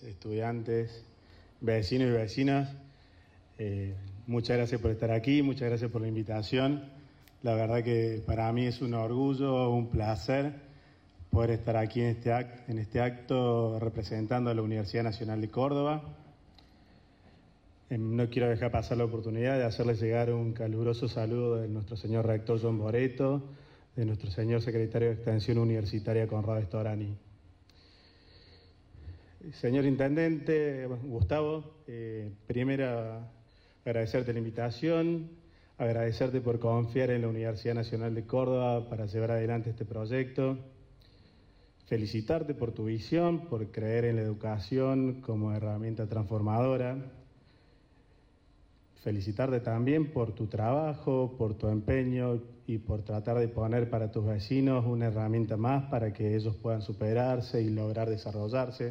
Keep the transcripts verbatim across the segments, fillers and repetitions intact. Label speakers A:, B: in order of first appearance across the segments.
A: estudiantes, vecinos y vecinas. Eh, muchas gracias por estar aquí, muchas gracias por la invitación. La verdad que para mí es un orgullo, un placer poder estar aquí en este acto, en este acto representando a la Universidad Nacional de Córdoba. Eh, no quiero dejar pasar la oportunidad de hacerle llegar un caluroso saludo de nuestro señor rector John Boreto, de nuestro señor secretario de Extensión Universitaria Conrado Storani. Señor Intendente Gustavo, eh, primero agradecerte la invitación, agradecerte por confiar en la Universidad Nacional de Córdoba para llevar adelante este proyecto, felicitarte por tu visión, por creer en la educación como herramienta transformadora, felicitarte también por tu trabajo, por tu empeño y por tratar de poner para tus vecinos una herramienta más para que ellos puedan superarse y lograr desarrollarse.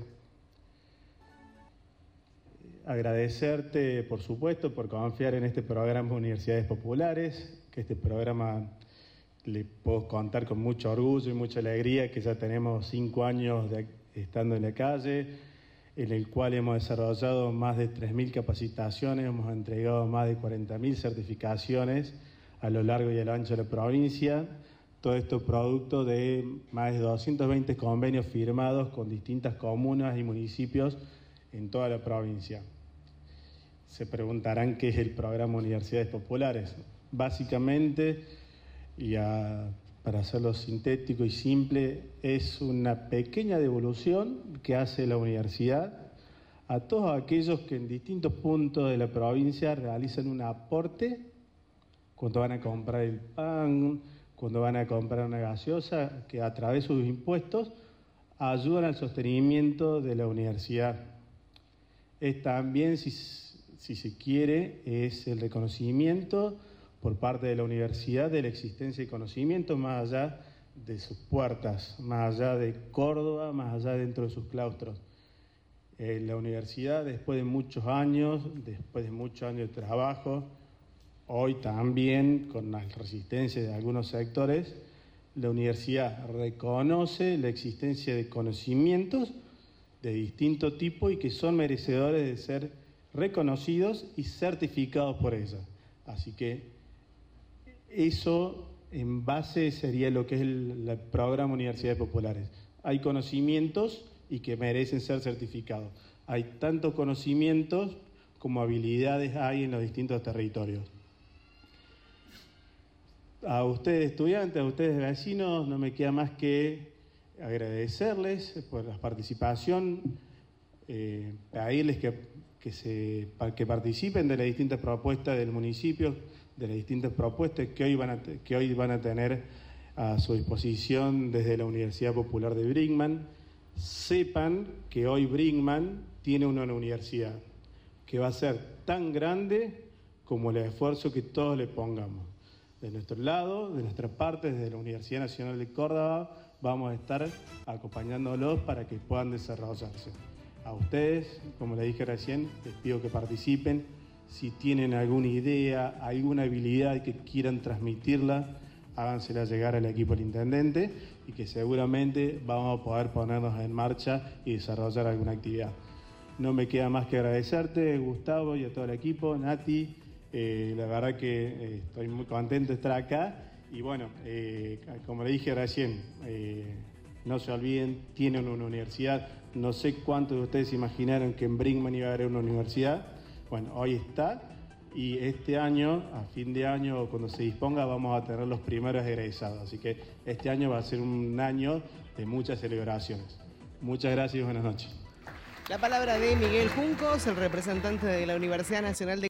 A: Agradecerte, por supuesto, por confiar en este programa Universidades Populares, que este programa le puedo contar con mucho orgullo y mucha alegría, que ya tenemos cinco años de, estando en la calle, en el cual hemos desarrollado más de tres mil capacitaciones, hemos entregado más de cuarenta mil certificaciones a lo largo y a lo ancho de la provincia. Todo esto producto de más de doscientos veinte convenios firmados con distintas comunas y municipios en toda la provincia. Se preguntarán qué es el programa Universidades Populares. Básicamente, y a, para hacerlo sintético y simple, es una pequeña devolución que hace la universidad a todos aquellos que en distintos puntos de la provincia realizan un aporte cuando van a comprar el pan, cuando van a comprar una gaseosa, que a través de sus impuestos ayudan al sostenimiento de la universidad. Es también, si, si se quiere, es el reconocimiento por parte de la universidad de la existencia de conocimientos más allá de sus puertas, más allá de Córdoba, más allá dentro de sus claustros. Eh, la universidad, después de muchos años, después de muchos años de trabajo, hoy también con la resistencia de algunos sectores, la universidad reconoce la existencia de conocimientos de distinto tipo y que son merecedores de ser reconocidos y certificados por ella. Así que eso en base sería lo que es el, el programa Universidades Populares. Hay conocimientos y que merecen ser certificados. Hay tantos conocimientos como habilidades hay en los distintos territorios. A ustedes estudiantes, a ustedes vecinos, no me queda más que agradecerles por la participación, eh, pedirles que, que, se, que participen de las distintas propuestas del municipio, de las distintas propuestas que hoy van a, que hoy van a tener a su disposición desde la Universidad Popular de Brinkmann. Sepan que hoy Brinkmann tiene una universidad que va a ser tan grande como el esfuerzo que todos le pongamos. De nuestro lado, de nuestra parte, desde la Universidad Nacional de Córdoba, vamos a estar acompañándolos para que puedan desarrollarse. A ustedes, como les dije recién, les pido que participen. Si tienen alguna idea, alguna habilidad que quieran transmitirla, hágansela llegar al equipo del intendente y que seguramente vamos a poder ponernos en marcha y desarrollar alguna actividad. No me queda más que agradecerte, Gustavo, y a todo el equipo, Nati. Eh, la verdad que eh, estoy muy contento de estar acá y bueno, eh, como le dije recién, eh, no se olviden, tienen una universidad. No sé cuántos de ustedes imaginaron que en Brinkmann iba a haber una universidad. Bueno, hoy está y este año, a fin de año, cuando se disponga, vamos a tener los primeros egresados. Así que este año va a ser un año de muchas celebraciones. Muchas gracias y buenas noches.
B: La palabra de Miguel Juncos, el representante de la Universidad Nacional de